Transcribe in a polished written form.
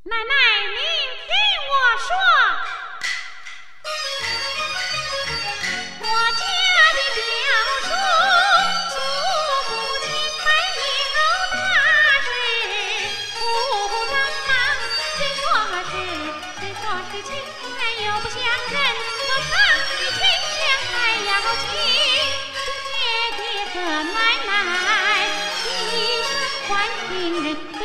奶奶，您听我说，我家的表叔祖母亲没有大事，不张忙，虽说是亲人又不相认，我常与亲相还要亲，爹爹和奶奶一生关心人。